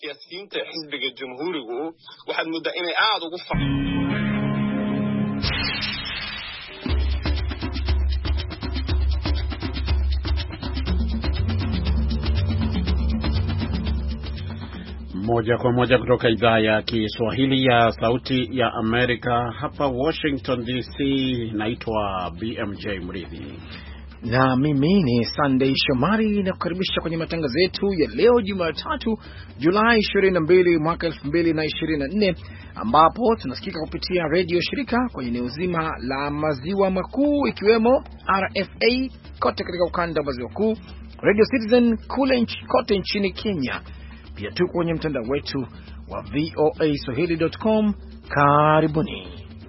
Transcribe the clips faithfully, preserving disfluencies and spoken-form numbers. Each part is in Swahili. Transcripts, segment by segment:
siyaasiyiinta xisbiga jamhuurigu waxaad muddaa inay aad ugu fa Moja kwa moja kutoka idhaa ya Kiswahili ya Sauti ya Amerika hapa Washington D C. Naitwa B M J Mridhi na mimi ni Sunday Shomari, na kukaribisha kwenye matangazo yetu ya leo Jumatatu Julai ishirini na mbili mwaka elfu mbili na ishirini na nne, ambapo tunasikika kupitia radio shirika kwenye eneo zima la maziwa makuu ikiwemo R F A kote katika ukanda wa maziwa makuu, Radio Citizen kule kote nchini Kenya. Pia tuko kwenye mtandao wetu wa V O A swahili dot com. Karibuni.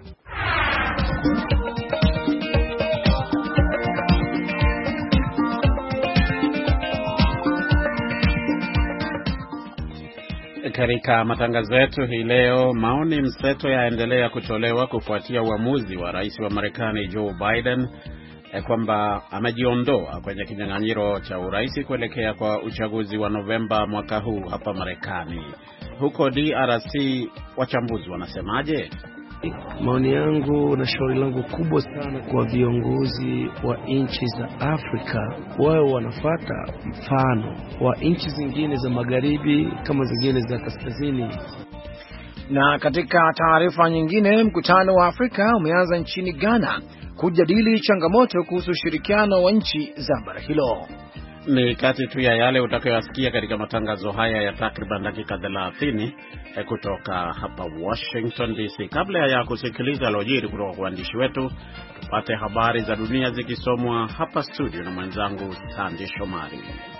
Katika matangazo yetu hii leo, maoni mseto yaendelea kutolewa kufuatia uamuzi wa rais wa Marekani Joe Biden kwamba amejiondoa kwenye kinyang'anyiro cha urais kuelekea kwa uchaguzi wa Novemba mwaka huu hapa Marekani. Huko D R C wachambuzi wanasemaje? Maoni yangu na shauri langu kubwa sana kwa viongozi wa nchi za Afrika, wao wanafuata mfano wa nchi zingine za magharibi kama zingine za kaskazini. Na katika taarifa nyingine, mkutano wa Afrika umeanza nchini Ghana kujadili changamoto kuhusu ushirikiano wa nchi za bara hilo. Ni kati tu ya yale utakayosikia katika matangazo haya ya takriban dakika thelathini kutoka hapa Washington D C. Kabla ya kusikiliza lojiri kutoka kwa waandishi wetu, tupate habari za dunia zikisomwa hapa studio na mwenzangu Sandy Shomari.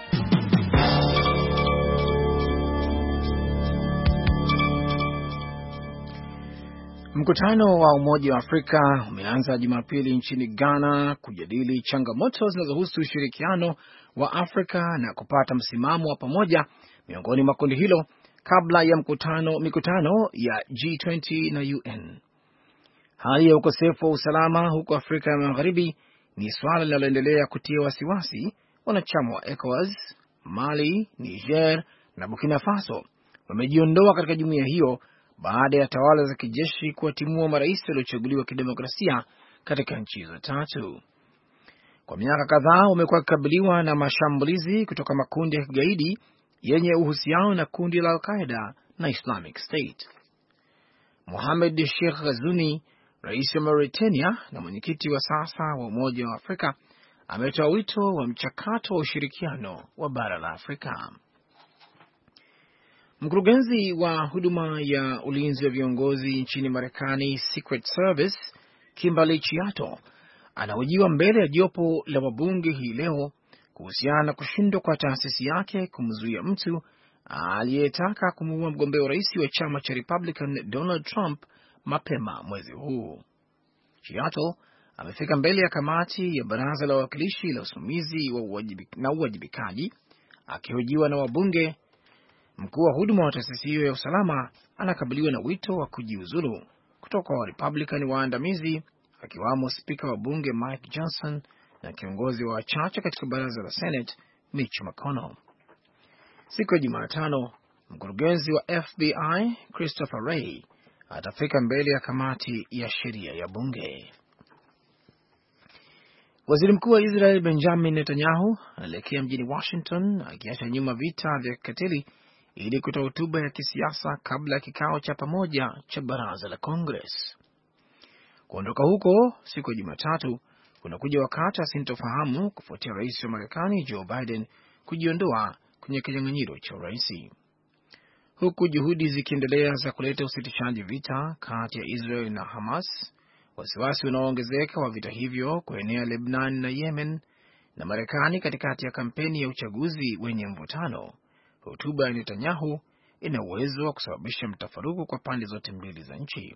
Mkutano wa Umoja wa Afrika umeanza Jumapili nchini Ghana kujadili changamoto zinazohusu ushirikiano wa Afrika na kupata msimamo wa pamoja miongoni mwa kundi hilo kabla ya mkutano mikutano ya G twenty na U N. Hali ya ukosefu wa usalama huko Afrika ya Magharibi ni swala linaloendelea kutia wasiwasi. Wanachama wa ECOWAS, Mali, Niger na Burkina Faso wamejiondoa katika jumuiya hiyo baada ya tawala za kijeshi kuwatimua marais waliochaguliwa kidemokrasia katika nchi hizo tatu. Kwa miaka kadhaa wamekuwa wakikabiliwa na mashambulizi kutoka makundi ya kigaidi yenye uhusiano na kundi la Al-Qaeda na Islamic State. Mohamed Sheikh Ghazouani, rais wa Mauritania na mwenyekiti wa sasa wa Umoja wa Afrika, ametoa wito wa mchakato wa ushirikiano wa bara la Afrika. Mkurugenzi wa huduma ya ulinzi wa viongozi nchini Marekani, Secret Service, Kimberly Chiato, anahojiwa mbele ya jopo la wabunge hii leo kuhusiana na kushindwa kwa taasisi yake kumzuia mtu aliyetaka kumuua mgombea urais wa chama cha Republican Donald Trump mapema mwezi huu. Chiato amefika mbele ya kamati ya baraza la wawakilishi la usimamizi wa uwajibik, na uwajibikaji akihojiwa na wabunge. Mkuu wa huduma wa taasisi hiyo ya usalama anakabiliwa na wito wa kujiuzulu kutoka wa Republican waandamizi, akiwamo spika wa bunge Mike Johnson na kiongozi wa wachache katika baraza la Senate Mitch McConnell. Siku ya Jumatano, mkurugenzi wa F B I Christopher Wray atafika mbele ya kamati ya sheria ya bunge. Waziri Mkuu wa Israel Benjamin Netanyahu anaelekea mjini Washington akiacha nyuma vita vya kikatili ili kutoa hotuba ya kisiasa kabla ya kikao cha pamoja cha baraza la Congress. Kuondoka huko siku ya Jumatatu kunakuja wakati wa sintofahamu kufuatia rais wa Marekani Joe Biden kujiondoa kwenye kinyang'anyiro cha urais. Huku juhudi zikiendelea za kuleta usitishaji vita kati ya Israel na Hamas, wasiwasi unaoongezeka wa vita hivyo kuenea Lebanon na Yemen, na Marekani katikati ya kampeni ya uchaguzi wenye mvutano, hotuba ya Netanyahu ina uwezo wa kusababisha mtafaruku kwa pande zote mbili za nchi.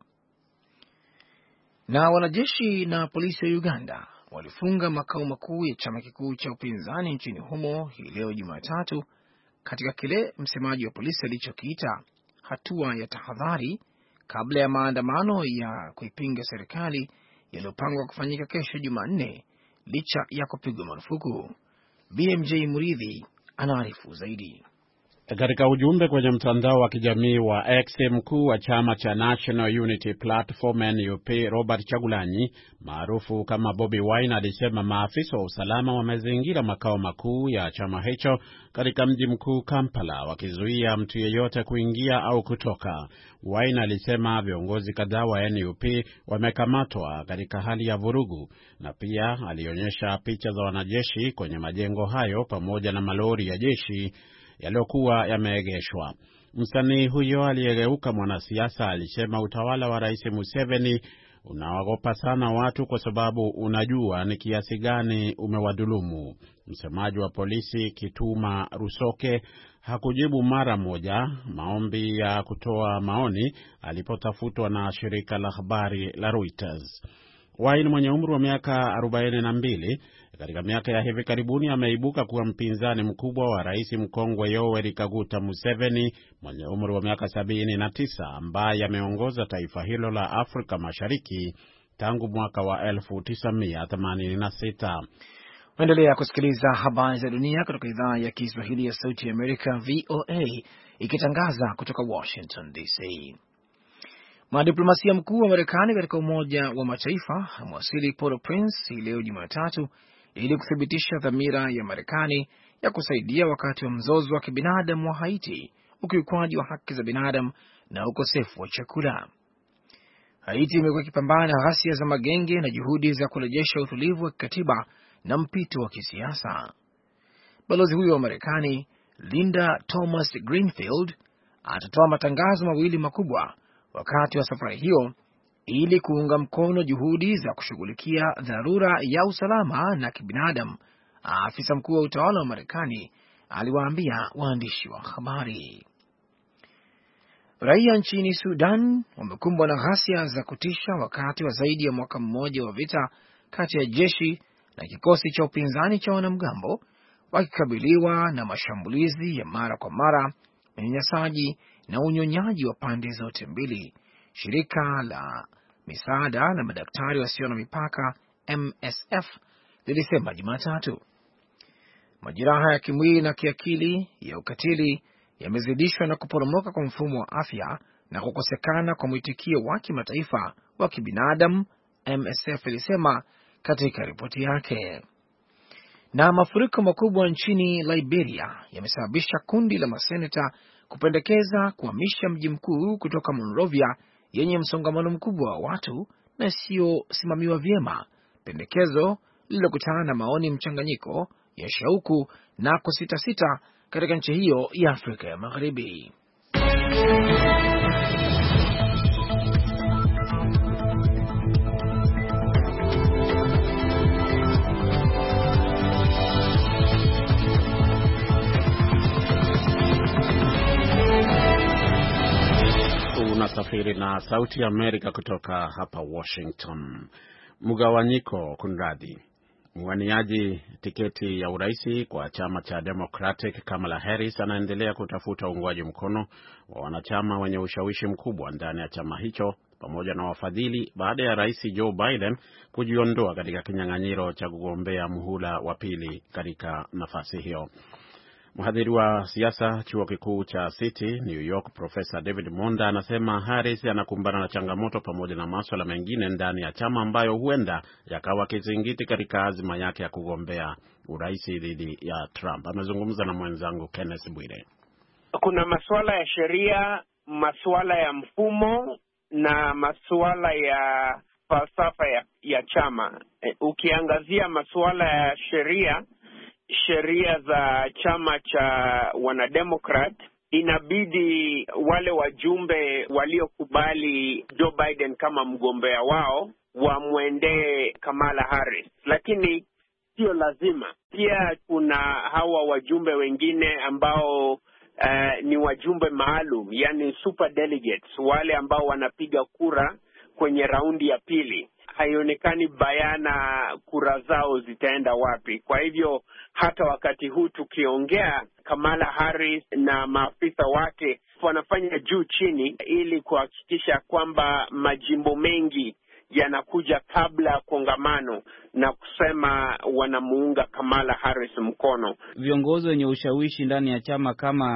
Na wanajeshi na polisi wa Uganda walifunga makao makuu ya chama kikuu cha upinzani nchini humo hii leo Jumatatu, katika kile msemaji wa polisi alichokiita hatua ya tahadhari kabla ya maandamano ya kuipinga serikali yaliyopangwa kufanyika kesho Jumanne licha ya kupigwa marufuku. B M J Muridhi anaarifu zaidi. Katika ujumbe kwenye mtandao wa kijamii wa X, mkuu wa chama cha National Unity Platform N U P Robert Chagulanyi maarufu kama Bobi Wine alisema maafisa wa usalama wamezingira makao makuu ya chama hicho katika mji mkuu Kampala, wakizuia mtu yeyote kuingia au kutoka. Wine alisema viongozi kadhaa wa N U P wamekamatwa katika hali ya vurugu, na pia alionyesha picha za wanajeshi kwenye majengo hayo pamoja na malori ya jeshi yaliyokuwa yameegeshwa. Msanii huyo aliyegeuka mwanasiasa alisema utawala wa Rais Museveni unawagopa sana watu kwa sababu unajua ni kiasi gani umewadhulumu. Msemaji wa polisi Kituma Rusoke hakujibu mara moja maombi ya kutoa maoni alipotafutwa na shirika la habari la Reuters. Wine mwenye umri wa miaka arobaini na mbili katika miaka ya hivi karibuni ameibuka kuwa mpinzani mkubwa wa rais mkongwe Yoweri Kaguta Museveni mwenye umri wa miaka sabini na tisa, ambaye ameongoza taifa hilo la Afrika Mashariki tangu mwaka wa elfu tisa mia themanini na sita. Endelea kusikiliza habari za dunia kutoka idhaa ya Kiswahili ya Sauti ya Amerika V O A ikitangaza kutoka Washington D C. Mwanadiplomasia mkuu wa Marekani katika Umoja wa Mataifa amewasili Port-au-Prince hii leo Jumatatu ili kuthibitisha dhamira ya Marekani ya kusaidia wakati wa mzozo wa kibinadamu wa Haiti, ukiukwaji wa haki za binadamu na ukosefu wa chakula. Haiti imekuwa ikipambana na ghasia za magenge na juhudi za kurejesha utulivu wa kikatiba na mpito wa kisiasa. Balozi huyo wa Marekani, Linda Thomas Greenfield, atatoa matangazo mawili makubwa wakati wa safari hiyo ili kuunga mkono juhudi za kushughulikia dharura ya usalama na kibinadamu. Afisa mkuu wa utawala wa Marekani aliwaambia waandishi wa habari. Raia nchini Sudan wamekumbwa na ghasia za kutisha wakati wa zaidi ya mwaka mmoja wa vita kati ya jeshi na kikosi cha upinzani cha wanamgambo, wakikabiliwa na mashambulizi ya mara kwa mara, unyanyasaji na unyonyaji wa pande zote mbili. Shirika la misaada na madaktari wasio na mipaka M S F lilisema Jumatatu majeraha ya kimwili na kiakili ya ukatili yamezidishwa na kuporomoka kwa mfumo wa afya na kukosekana kwa mwitikio wa kimataifa wa kibinadamu, M S F ilisema katika ripoti yake. Na mafuriko makubwa nchini Liberia yamesababisha kundi la maseneta kupendekeza kuhamisha mji mkuu kutoka Monrovia yenye msongamano mkubwa wa watu na isiyosimamiwa vyema, pendekezo lililokutana na maoni mchanganyiko ya shauku na kusitasita katika nchi hiyo ya Afrika ya Magharibi. Unasafiri na Sauti ya Amerika kutoka hapa Washington. Mgawanyiko kunradhi. Mwaniaji tiketi ya uraisi kwa chama cha Democratic Kamala Harris anaendelea kutafuta uungwaji mkono wa wanachama wenye ushawishi mkubwa ndani ya chama hicho pamoja na wafadhili baada ya Rais Joe Biden kujiondoa katika kinyang'anyiro cha kugombea muhula wa pili katika nafasi hiyo. Mhadhiri wa siasa chuo kikuu cha City New York, Profesa David Monda anasema Harris anakumbana na changamoto pamoja na masuala mengine ndani ya chama ambayo huenda yakawa kizingiti katika azma yake ya kugombea urais dhidi ya Trump. Amezungumza na mwenzangu Kenneth Bwire. Kuna masuala ya sheria, masuala ya mfumo na masuala ya falsafa ya, ya chama. E, ukiangazia masuala ya sheria, sheria za chama cha wanademokrat, inabidi wale wajumbe waliokubali Joe Biden kama mgombea wao wamwendee Kamala Harris, lakini sio lazima. Pia kuna hawa wajumbe wengine ambao uh, ni wajumbe maalum, yani super delegates, wale ambao wanapiga kura kwenye raundi ya pili. Haionekani bayana kura zao zitaenda wapi. Kwa hivyo hata wakati huu tukiongea, Kamala Harris na maafisa wake wanafanya juu chini ili kuhakikisha kwamba majimbo mengi yanakuja kabla ya kongamano na kusema wanamuunga Kamala Harris mkono. Viongozi wenye ushawishi ndani ya chama kama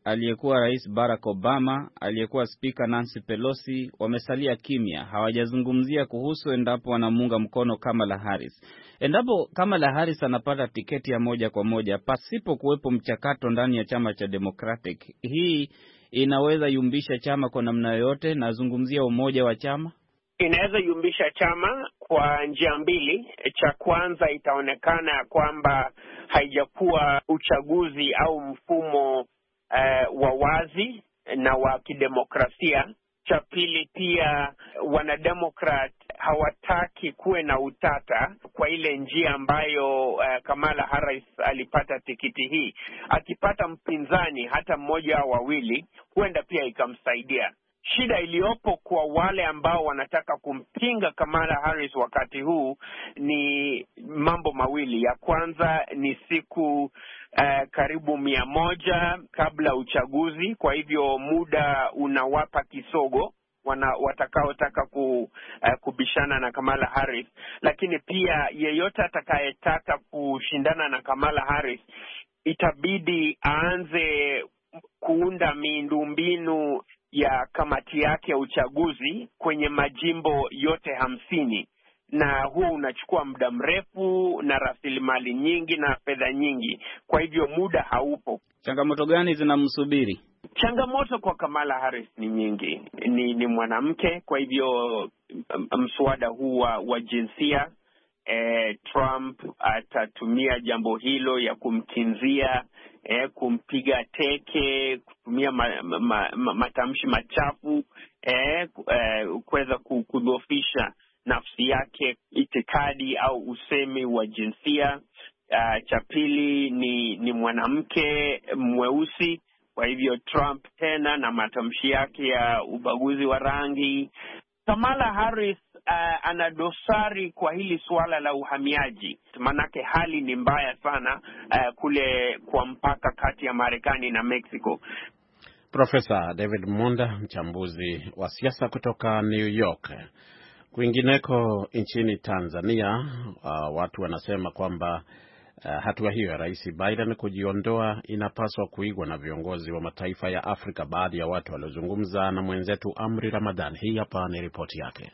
aliyekuwa Rais Barack Obama, aliyekuwa Spika Nancy Pelosi wamesalia kimya. Hawajazungumzia kuhusu endapo wanamuunga mkono Kamala Harris. Endapo Kamala Harris anapata tiketi ya moja kwa moja pasipo kuwepo mchakato ndani ya chama cha Democratic, hii inaweza yumbisha chama kwa namna yoyote? Nazungumzia umoja wa chama. Inaweza yumbisha chama kwa njia mbili. Cha kwanza, itaonekana ya kwamba haijakuwa uchaguzi au mfumo uh, wa wazi na wa kidemokrasia. Cha pili pia, wanademokrat hawataki kuwe na utata kwa ile njia ambayo uh, Kamala Harris alipata tikiti hii. Akipata mpinzani hata mmoja au wawili, huenda pia ikamsaidia. Shida iliyopo kwa wale ambao wanataka kumpinga Kamala Harris wakati huu ni mambo mawili. Ya kwanza ni siku uh, karibu mia moja kabla uchaguzi, kwa hivyo muda unawapa kisogo wana watakaotaka ku, uh, kubishana na Kamala Harris. Lakini pia yeyote atakayetaka kushindana na Kamala Harris itabidi aanze kuunda miundombinu ya kamati yake ya uchaguzi kwenye majimbo yote hamsini, na huo unachukua muda mrefu na rasilimali nyingi na fedha nyingi. Kwa hivyo muda haupo. Changamoto gani zinamsubiri? Changamoto kwa Kamala Harris ni nyingi. Ni, ni mwanamke, kwa hivyo mswada huu wa jinsia eh, Trump atatumia jambo hilo ya kumkinzia, eh, kumpiga teke, kutumia ma, ma, ma, matamshi machafu, eh, eh, kuweza kudhoofisha nafsi yake, itikadi au usemi wa jinsia. Uh, cha pili ni ni mwanamke mweusi, kwa hivyo Trump tena na matamshi yake ya ubaguzi wa rangi. Kamala Harris uh, ana dosari kwa hili suala la uhamiaji, manake hali ni mbaya sana uh, kule kwa mpaka kati ya Marekani na Mexico. Profesa David Monda, mchambuzi wa siasa kutoka New York. Kwingineko nchini Tanzania, uh, watu wanasema kwamba uh, hatua hiyo ya Rais Biden kujiondoa inapaswa kuigwa na viongozi wa mataifa ya Afrika. Baadhi ya watu waliozungumza na mwenzetu Amri Ramadhan. Hii hapa ni ripoti yake.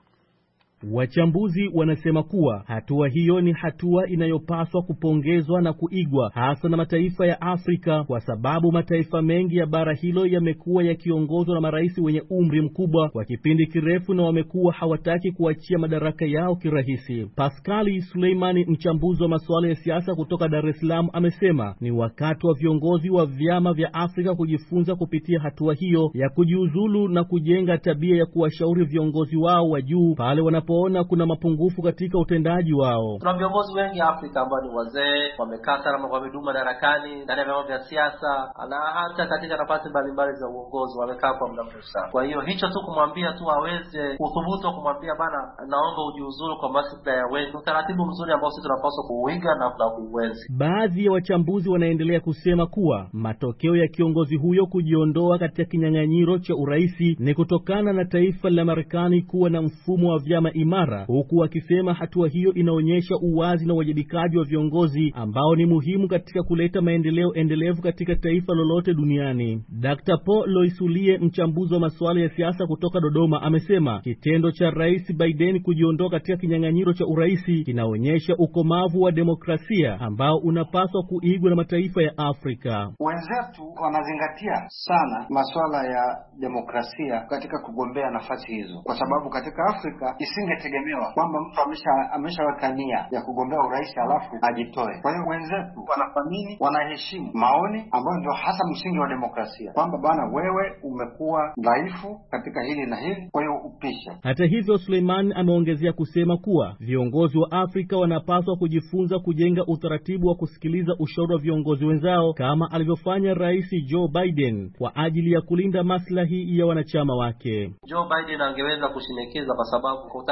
Wachambuzi wanasema kuwa hatua hiyo ni hatua inayopaswa kupongezwa na kuigwa hasa na mataifa ya Afrika, kwa sababu mataifa mengi ya bara hilo yamekuwa yakiongozwa na marais wenye umri mkubwa kwa kipindi kirefu na wamekuwa hawataki kuachia madaraka yao kirahisi. Pascali Suleimani, mchambuzi wa masuala ya siasa kutoka Dar es Salaam, amesema ni wakati wa viongozi wa vyama vya Afrika kujifunza kupitia hatua hiyo ya kujiuzulu na kujenga tabia ya kuwashauri viongozi wao wa juu pale wana ona kuna mapungufu katika utendaji wao. Tuna viongozi wengi Afrika ambao ni wazee, wamekaa sana kwa midumu madarakani ndani ya vyama vya siasa na hata katika nafasi mbalimbali za uongozi wamekaa kwa muda mrefu sana. Kwa hiyo hicho tu kumwambia tu aweze kuthubutu kumwambia bana, naomba ujiuzuru kwa maslahi ya wengi, utaratibu mzuri ambao sisi tunapaswa kuuiga na kuuenzi. Baadhi ya wachambuzi wanaendelea kusema kuwa matokeo ya kiongozi huyo kujiondoa katika kinyang'anyiro cha uraisi ni kutokana na taifa la Marekani kuwa na mfumo wa vyama imara, huku wakisema hatua hiyo inaonyesha uwazi na uwajibikaji wa viongozi ambao ni muhimu katika kuleta maendeleo endelevu katika taifa lolote duniani. Daktari Paul Loisulie, mchambuzi wa masuala ya siasa kutoka Dodoma, amesema kitendo cha Rais Biden kujiondoa katika kinyang'anyiro cha uraisi kinaonyesha ukomavu wa demokrasia ambao unapaswa kuigwa na mataifa ya Afrika. Wenzetu wanazingatia sana masuala ya demokrasia katika kugombea nafasi hizo, kwa sababu katika Afrika isingetegemewa kwamba mtu amesha ameshaweka nia ya kugombea urais alafu ajitoe. Kwa hiyo wenzetu wanathamini, wanaheshimu maoni ambayo ndio hasa msingi wa demokrasia, kwamba bana, wewe umekuwa dhaifu katika hili na hili, kwa hiyo upisha. Hata hivyo, Suleiman ameongezea kusema kuwa viongozi wa Afrika wanapaswa kujifunza kujenga utaratibu wa kusikiliza ushauri wa viongozi wenzao kama alivyofanya Rais Joe Biden kwa ajili ya kulinda maslahi ya wanachama wake. Joe Biden angeweza kushinikiza, kwa sababu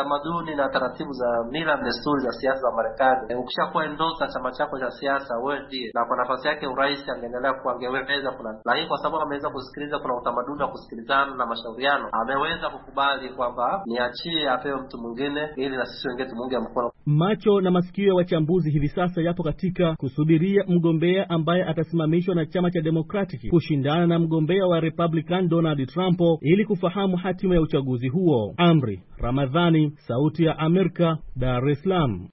tamaduni na taratibu za mila na desturi za siasa za Marekani. E, ukishakuwa endorse chama chako cha siasa wewe ndiye, na kwa nafasi yake urais angeendelea kuangeweza kuna, lakini kwa sababu ameweza kusikiliza, kuna utamaduni wa kusikilizana na mashauriano, ameweza kukubali kwamba niachie apewe mtu mwingine ili na sisi wengine tumunge mkono. Macho na masikio ya wachambuzi hivi sasa yapo katika kusubiria mgombea ambaye atasimamishwa na chama cha Democratic kushindana na mgombea wa Republican Donald Trump ili kufahamu hatima ya uchaguzi huo. Amri Ramadhani, Sauti ya Amerika, Dar es Salaam.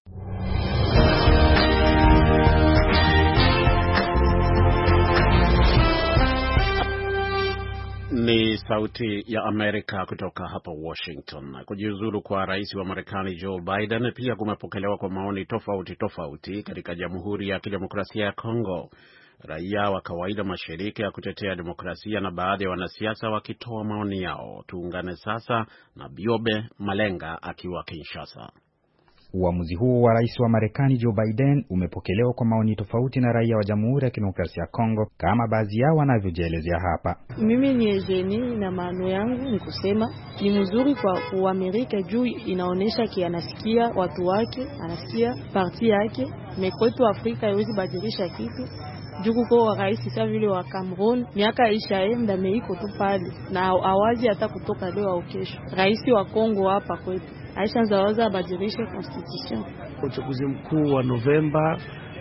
Ni Sauti ya Amerika kutoka hapa Washington. Kujiuzulu kwa rais wa Marekani Joe Biden pia kumepokelewa kwa maoni tofauti tofauti katika Jamhuri ya Kidemokrasia ya Kongo. Raia wa kawaida, mashirika ya kutetea demokrasia na baadhi ya wanasiasa wakitoa maoni yao. Tuungane sasa na Biobe Malenga akiwa Kinshasa. Uamuzi huo wa rais wa Marekani Joe Biden umepokelewa kwa maoni tofauti na raia wa Jamhuri ya Kidemokrasia ya Kongo, kama baadhi yao wanavyojielezea hapa. Mimi ni Eugenie na maano yangu ni kusema ni mzuri kwa Amerika juu inaonesha ki anasikia watu wake, anasikia parti yake. Mekwetu Afrika haiwezi badilisha kitu. Juku kwa rais sasa vile wa Cameroon miaka ishaenda meiko tu pale na awazi hata kutoka leo au kesho. Rais wa Kongo hapa kwetu Aisha Zawaza badilisha constitution. Uchaguzi mkuu wa Novemba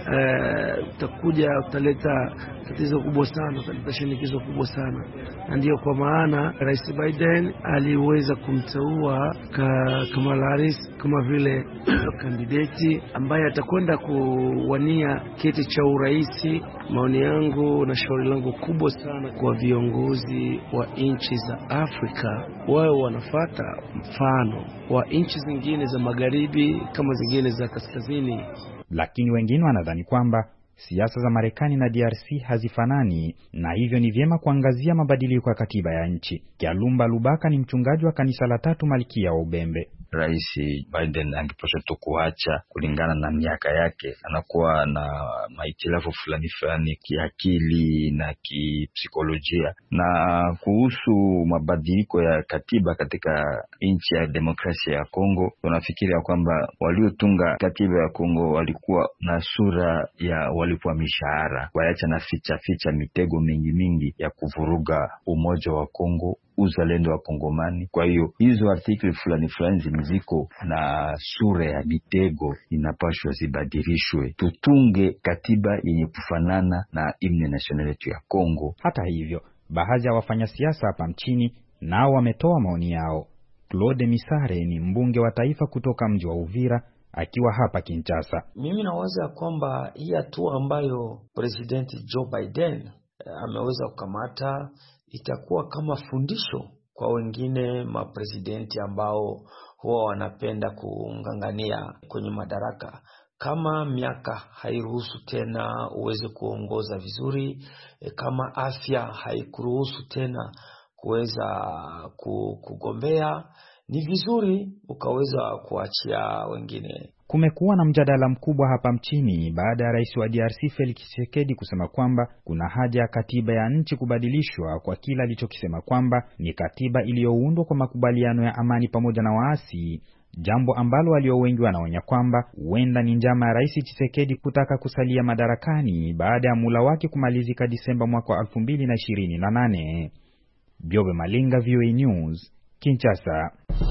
eh, utakuja utaleta tatizo kubwa sana, utaleta shinikizo kubwa sana. Na ndio kwa maana Rais Biden aliweza kumteua ka, Kamala Harris kama vile kandidati ambaye atakwenda kuwania kiti cha urais. Maoni yangu na shauri langu kubwa sana kwa viongozi wa nchi za Afrika, wao wanafuata mfano wa nchi zingine za magharibi kama zingine za kaskazini. Lakini wengine wanadhani kwamba siasa za Marekani na D R C hazifanani, na hivyo ni vyema kuangazia mabadiliko ya katiba ya nchi. Kialumba Lubaka ni mchungaji wa kanisa la Tatu Malkia wa Ubembe. Rais Biden angepaswa tu kuacha kulingana na miaka yake, anakuwa na mahitilafu fulani fulani kiakili na kipsikolojia. Na kuhusu mabadiliko ya katiba katika nchi ya demokrasia ya Kongo, tunafikiria kwamba waliotunga katiba ya Kongo walikuwa na sura ya walipwa mishahara, waacha na ficha ficha mitego mingi mingi ya kuvuruga umoja wa Kongo, uzalendo wa Kongomani. Kwa hiyo hizo artikli fulani fulani zimiziko na sura ya mitego, inapaswa zibadilishwe, tutunge katiba yenye kufanana na himne nationale yetu ya Kongo. Hata hivyo, baadhi ya wafanyasiasa hapa nchini nao wametoa maoni yao. Claude Misare ni mbunge wa taifa kutoka mji wa Uvira akiwa hapa Kinshasa. Mimi nawaza kwamba hii hatua ambayo President Joe Biden ameweza kukamata itakuwa kama fundisho kwa wengine mapresidenti ambao huwa wanapenda kungangania kwenye madaraka. Kama miaka hairuhusu tena uweze kuongoza vizuri, kama afya haikuruhusu tena kuweza kugombea, ni vizuri ukaweza kuachia wengine. Kumekuwa na mjadala mkubwa hapa mchini baada ya rais wa D R C Felix Tshisekedi kusema kwamba kuna haja ya katiba ya nchi kubadilishwa kwa kila alichokisema kwamba ni katiba iliyoundwa kwa makubaliano ya amani pamoja na waasi, jambo ambalo walio wengi wanaonya kwamba huenda ni njama ya rais Tshisekedi kutaka kusalia madarakani baada ya mula wake kumalizika Disemba mwaka elfu mbili na ishirini na nane. Biobe Malinga, V O A News, Kinshasa.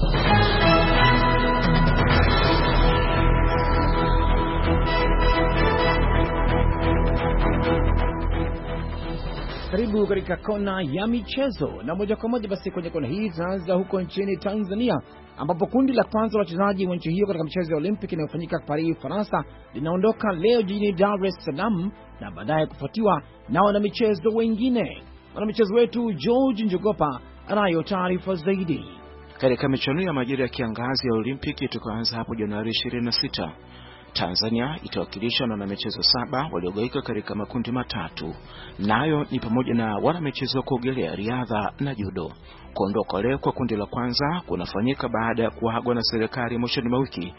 Karibu katika kona ya michezo, na moja kwa moja basi kwenye kona hii tunaanza huko nchini Tanzania, ambapo kundi la kwanza la wachezaji wa nchi hiyo katika michezo ya Olimpiki inayofanyika Paris, Faransa linaondoka leo jijini Dar es Salaam na baadaye kufuatiwa na wana michezo wengine. Wana michezo wetu George Njogopa anayo taarifa zaidi. Katika michuano ya majira ya kiangazi ya Olimpiki itakayoanza hapo Januari ishirini na sita, Tanzania itawakilishwa na wanamichezo saba waliogaika katika makundi matatu. Nayo ni pamoja na wanamichezo wa kuogelea, riadha na judo. Kuondoka leo kwa kundi la kwanza kunafanyika baada ya kuagwa na serikali mwishoni mwa wiki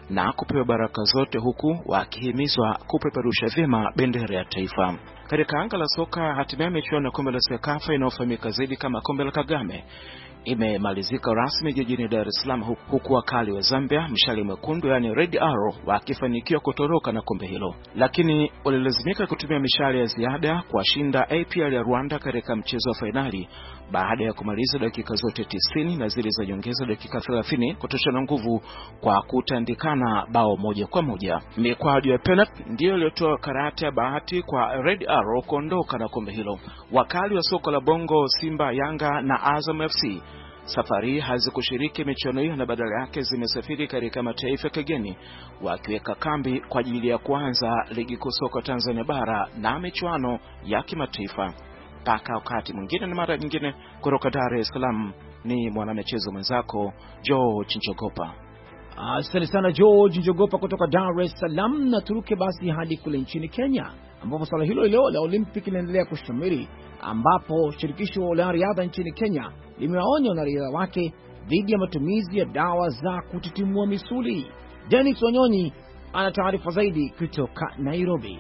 na kupewa baraka zote, huku wakihimizwa kupeperusha vyema bendera ya taifa. Katika anga la soka, hatimaye michuano ya kombe la Sekafa inayofahamika zaidi kama kombe la Kagame imemalizika rasmi jijini Dar es Salaam, huku wakali wa Zambia mshale mwekundu yani Red Arrow wakifanikiwa kutoroka na kombe hilo, lakini walilazimika kutumia mishale ya ziada kuwashinda A P R ya Rwanda katika mchezo wa fainali baada ya kumaliza dakika zote tisini na zile za nyongeza dakika thelathini kutoshana nguvu kwa kutandikana bao moja kwa moja. Mikwaju ya penalty ndio iliyotoa karata ya bahati kwa Red Arrow kuondoka na kombe hilo. Wakali wa soka la Bongo, Simba, Yanga na Azam F C safari hazikushiriki michuano hiyo na badala yake zimesafiri katika mataifa ya kigeni wakiweka kambi kwa ajili ya kuanza ligi kuu soka Tanzania bara na michuano ya kimataifa. Paka wakati mwingine na mara nyingine, kutoka Dar es Salaam ni mwanamichezo mwenzako George Njogopa. Asante sana George Njogopa kutoka Dar es Salaam. Na turuke basi hadi kule nchini Kenya, ambapo swala hilo hilo la Olympic linaendelea kushamiri, ambapo shirikisho la riadha nchini Kenya limewaonya wanariadha wake dhidi ya matumizi ya dawa za kutitimua misuli. Dennis Wanyonyi ana taarifa zaidi kutoka Nairobi.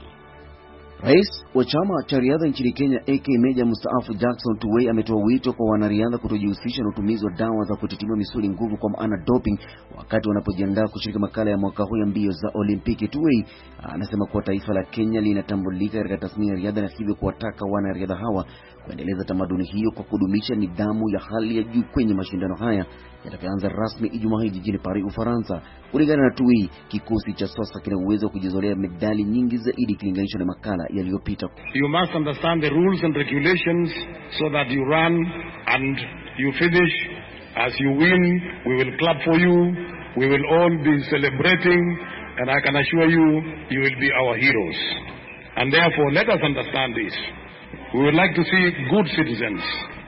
Rais wa chama cha riadha nchini Kenya A K Meja mstaafu Jackson Tuwei ametoa wito kwa wanariadha kutojihusisha na utumizi wa dawa za kutitimua misuli nguvu kwa maana doping wakati wanapojiandaa kushiriki makala ya mwaka huu ya mbio za Olimpiki. Tuwei anasema kuwa taifa la Kenya linatambulika katika tasnia ya riadha na hivyo kuwataka wanariadha hawa kuendeleza tamaduni hiyo kwa kudumisha nidhamu ya hali ya juu kwenye mashindano haya yatakayoanza rasmi Ijumaa hii jijini Paris, Ufaransa. Kulingana na Tuwei, kikosi cha sasa kina uwezo wa kujizolea medali nyingi zaidi kilinganishwa na makala yaliyopita. You must understand the rules and regulations so that you run and you finish. As you win, we will clap for you. We will all be celebrating, and I can assure you, you will be our heroes. And therefore, let us understand this. We would like to see good citizens,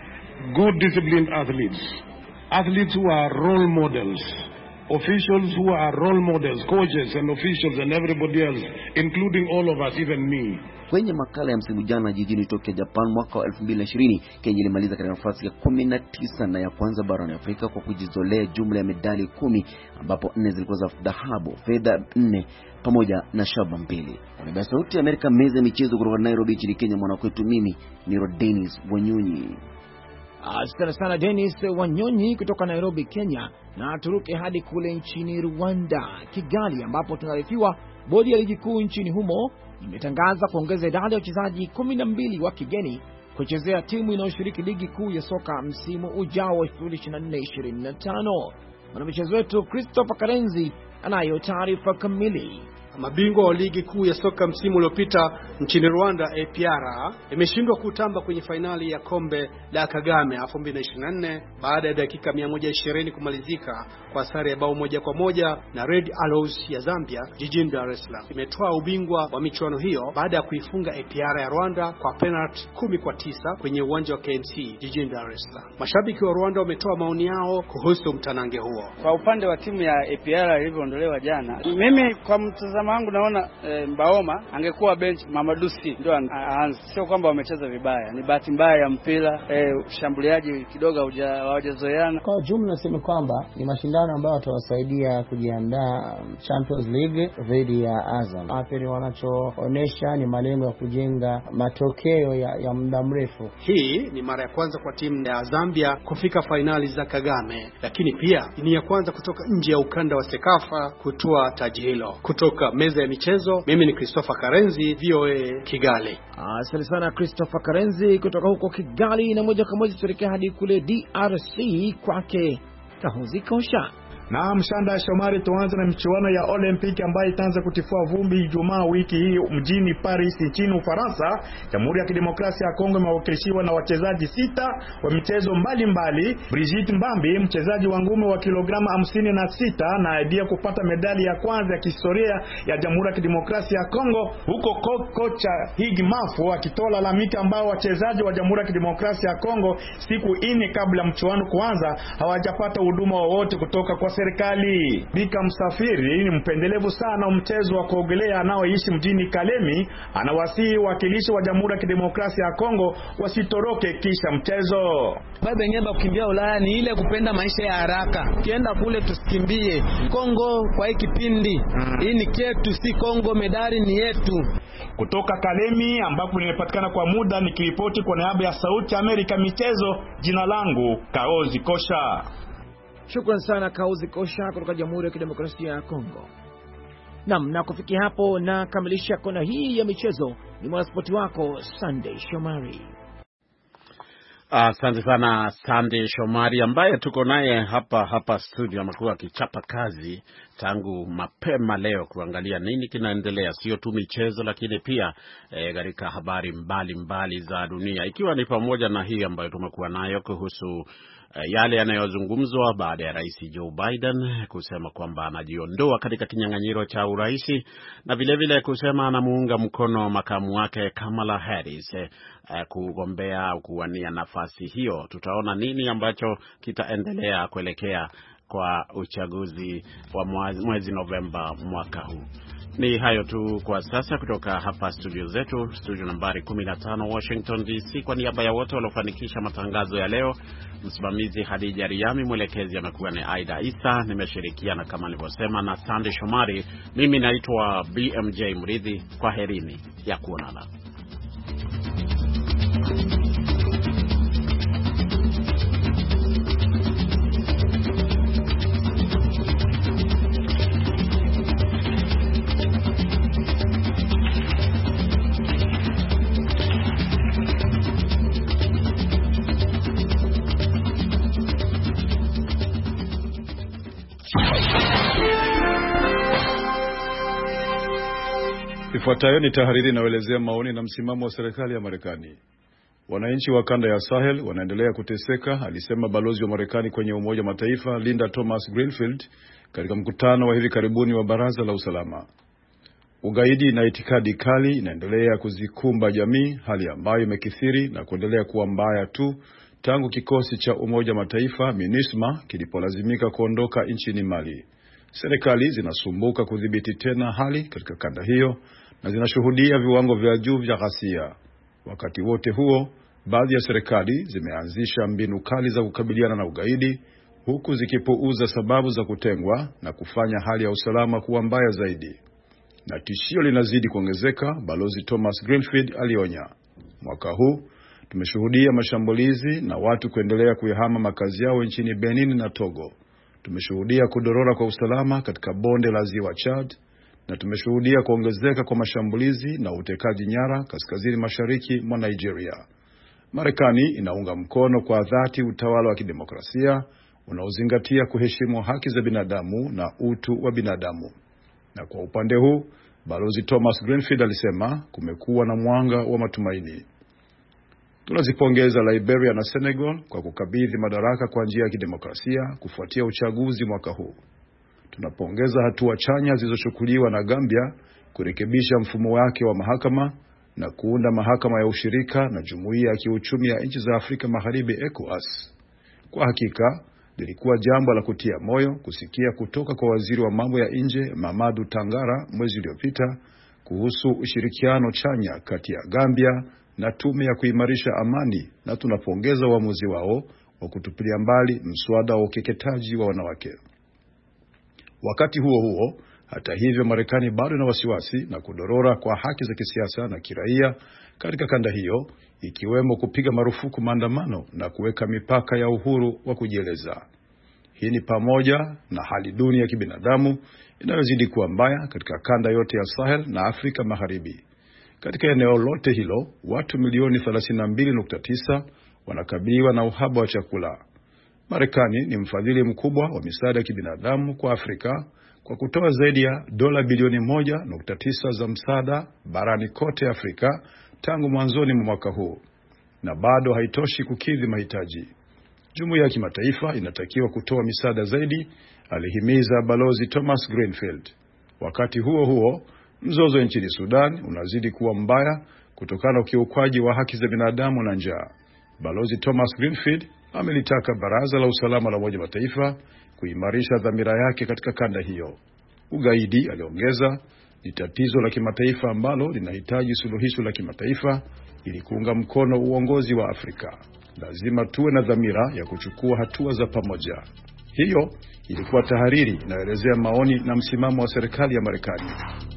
good disciplined athletes, athletes who are role models, officials who are role models, coaches and officials and everybody else, including all of us, even me. Kwenye makala ya msimu jana jijini Tokyo, Japan mwaka wa elfu mbili na ishirini, Kenya ilimaliza katika nafasi ya kumi na tisa na ya kwanza barani Afrika kwa kujizolea jumla ya medali kumi, ambapo nne zilikuwa za dhahabu, fedha nne pamoja na shaba mbili. Kwa Sauti ya Amerika, meza ya michezo kutoka Nairobi nchini Kenya, mwanakwetu mimi ni Dennis Wanyonyi. Asante sana Dennis Wanyonyi kutoka Nairobi, Kenya. Na turuke hadi kule nchini Rwanda, Kigali, ambapo tunaarifiwa bodi ya ligi kuu nchini humo imetangaza kuongeza idadi ya wachezaji kumi na mbili wa kigeni kuchezea timu inayoshiriki ligi kuu ya soka msimu ujao wa elfu mbili ishirini na nne ishirini na tano. Mwanamichezo wetu Christopher Karenzi anayo taarifa kamili. Mabingwa wa ligi kuu ya soka msimu uliopita nchini Rwanda, A P R imeshindwa kutamba kwenye fainali ya kombe la Kagame elfu mbili ishirini na nne baada ya dakika mia moja ishirini kumalizika kwa sare ya bao moja kwa moja na Red Arrows ya Zambia jijini Dar es Salaam. Imetoa ubingwa wa michuano hiyo baada ya kuifunga A P R ya Rwanda kwa penalty kumi kwa tisa kwenye uwanja wa K M C jijini Dar es Salaam. Mashabiki wa Rwanda wametoa maoni yao kuhusu mtanange huo. Kwa upande wa timu ya A P R ilivyoondolewa jana, mimi kwa mtazamo wangu naona e, Mbaoma angekuwa bench, Mamadusi ndio aanze. Sio kwamba wamecheza vibaya, ni bahati mbaya ya mpira, e, ushambuliaji kidogo hawajazoeana. Kwa jumla nasema kwamba ni mashindano ambayo yatawasaidia kujiandaa Champions League dhidi ya Azam. Athari wanachoonesha ni malengo ya kujenga matokeo ya, ya muda mrefu. Hii ni mara ya kwanza kwa timu ya Zambia kufika finali za Kagame, lakini pia ni ya kwanza kutoka nje ya ukanda wa Sekafa kutoa taji hilo. Kutoka meza ya michezo, mimi ni Christopher Karenzi, V O A Kigali. Asante sana Christopher Karenzi kutoka huko Kigali. Na moja kwa moja tuelekea hadi kule D R C kwake Kahozi Kosha. Na mshanda Shomari, tuanze na michuano ya Olimpiki ambayo itaanza kutifua vumbi Ijumaa wiki hii mjini Paris nchini Ufaransa. Jamhuri ya Kidemokrasia ya Kongo imewakilishiwa na wachezaji sita wa michezo mbalimbali. Brigitte Mbambi, mchezaji wa ngumi wa kilograma hamsini na sita, na idea kupata medali ya kwanza ya kihistoria ya Jamhuri ya Kidemokrasia ya Kongo, huko kocha Higi Mafu akitoa lalamika ambao wachezaji wa Jamhuri ya Kidemokrasia ya Kongo siku nne kabla mchuano kuanza hawajapata huduma wowote kutoka kwa serikali. Bika Msafiri ni mpendelevu sana mchezo wa kuogelea anaoishi mjini Kalemi, anawasihi wakilishi wa Jamhuri ya Kidemokrasia ya Kongo wasitoroke kisha mchezo. Baba nyeba kukimbia Ulaya ni ile kupenda maisha ya haraka. Kienda kule tusikimbie. Kongo kwa hiki kipindi. Hmm. Hii ni ketu, si Kongo, medali ni yetu. Kutoka Kalemi ambapo nimepatikana kwa muda nikiripoti kwa niaba ya Sauti Amerika michezo, jina langu Kaozi Kosha. Shukrani sana Kaozi Kosha kutoka Jamhuri ya Kidemokrasia ya Kongo. Naam, na kufikia hapo na kamilisha kona hii ya michezo. Ni mwanaspoti wako Sunday Shomari. Asante uh, sana Sunday Shomari ambaye tuko naye hapa hapa studio. Amekuwa akichapa kazi tangu mapema leo kuangalia nini kinaendelea, sio tu michezo lakini pia katika eh, habari mbali mbali za dunia, ikiwa ni pamoja na hii ambayo tumekuwa nayo kuhusu yale yanayozungumzwa baada ya Rais Joe Biden kusema kwamba anajiondoa katika kinyang'anyiro cha urais, na vile vile kusema anamuunga mkono makamu wake Kamala Harris eh, kugombea au kuwania nafasi hiyo. Tutaona nini ambacho kitaendelea kuelekea kwa uchaguzi wa mwezi Novemba mwaka huu. Ni hayo tu kwa sasa kutoka hapa studio zetu, studio nambari kumi na tano Washington D C. Kwa niaba ya wote waliofanikisha matangazo ya leo, msimamizi Hadija Riami, mwelekezi amekuwa ni Aida Isa, nimeshirikiana kama nilivyosema na Sunday Shomari. Mimi naitwa B M J Mridhi. Kwa herini ya kuonana. Ifuatayo ni tahariri inayoelezea maoni na msimamo wa serikali ya Marekani. Wananchi wa kanda ya Sahel wanaendelea kuteseka, alisema balozi wa Marekani kwenye Umoja wa Mataifa Linda Thomas Greenfield katika mkutano wa hivi karibuni wa Baraza la Usalama. Ugaidi na itikadi kali inaendelea kuzikumba jamii, hali ambayo imekithiri na kuendelea kuwa mbaya tu tangu kikosi cha Umoja wa Mataifa MINUSMA kilipolazimika kuondoka nchini Mali. Serikali zinasumbuka kudhibiti tena hali katika kanda hiyo na zinashuhudia viwango vya juu vya ghasia. Wakati wote huo, baadhi ya serikali zimeanzisha mbinu kali za kukabiliana na ugaidi, huku zikipuuza sababu za kutengwa na kufanya hali ya usalama kuwa mbaya zaidi. Na tishio linazidi kuongezeka, Balozi Thomas Greenfield alionya. Mwaka huu tumeshuhudia mashambulizi na watu kuendelea kuyahama makazi yao nchini Benin na Togo. Tumeshuhudia kudorora kwa usalama katika bonde la Ziwa Chad, na tumeshuhudia kuongezeka kwa mashambulizi na utekaji nyara kaskazini mashariki mwa Nigeria. Marekani inaunga mkono kwa dhati utawala wa kidemokrasia unaozingatia kuheshimu haki za binadamu na utu wa binadamu. Na kwa upande huu, Balozi Thomas Greenfield alisema kumekuwa na mwanga wa matumaini. Tunazipongeza Liberia na Senegal kwa kukabidhi madaraka kwa njia ya kidemokrasia kufuatia uchaguzi mwaka huu. Tunapongeza hatua chanya zilizochukuliwa na Gambia kurekebisha mfumo wake wa mahakama na kuunda mahakama ya ushirika na Jumuiya ya Kiuchumi ya Nchi za Afrika Magharibi ECOWAS. Kwa hakika, lilikuwa jambo la kutia moyo kusikia kutoka kwa waziri wa mambo ya nje Mamadou Tangara mwezi uliopita kuhusu ushirikiano chanya kati ya Gambia na tume ya kuimarisha amani, na tunapongeza uamuzi wao wa kutupilia mbali mswada wa ukeketaji wa wanawake. Wakati huo huo, hata hivyo, Marekani bado na wasiwasi na kudorora kwa haki za kisiasa na kiraia katika kanda hiyo, ikiwemo kupiga marufuku maandamano na kuweka mipaka ya uhuru wa kujieleza. Hii ni pamoja na hali duni ya kibinadamu inayozidi kuwa mbaya katika kanda yote ya Sahel na Afrika Magharibi. Katika eneo lote hilo, watu milioni thelathini na mbili nukta tisa wanakabiliwa na uhaba wa chakula. Marekani ni mfadhili mkubwa wa misaada ya kibinadamu kwa Afrika kwa kutoa zaidi ya dola bilioni moja nukta tisa za msaada barani kote Afrika tangu mwanzoni mwa mwaka huu, na bado haitoshi kukidhi mahitaji. Jumuiya ya kimataifa inatakiwa kutoa misaada zaidi, alihimiza Balozi Thomas Greenfield. Wakati huo huo, mzozo nchini Sudan unazidi kuwa mbaya kutokana na ukiukwaji wa haki za binadamu na njaa. Balozi Thomas Greenfield amelitaka Baraza la Usalama la Umoja Mataifa kuimarisha dhamira yake katika kanda hiyo. Ugaidi, aliongeza, ni tatizo la kimataifa ambalo linahitaji suluhisho la kimataifa ili kuunga mkono uongozi wa Afrika. Lazima tuwe na dhamira ya kuchukua hatua za pamoja. Hiyo ilikuwa tahariri inayoelezea maoni na msimamo wa serikali ya Marekani.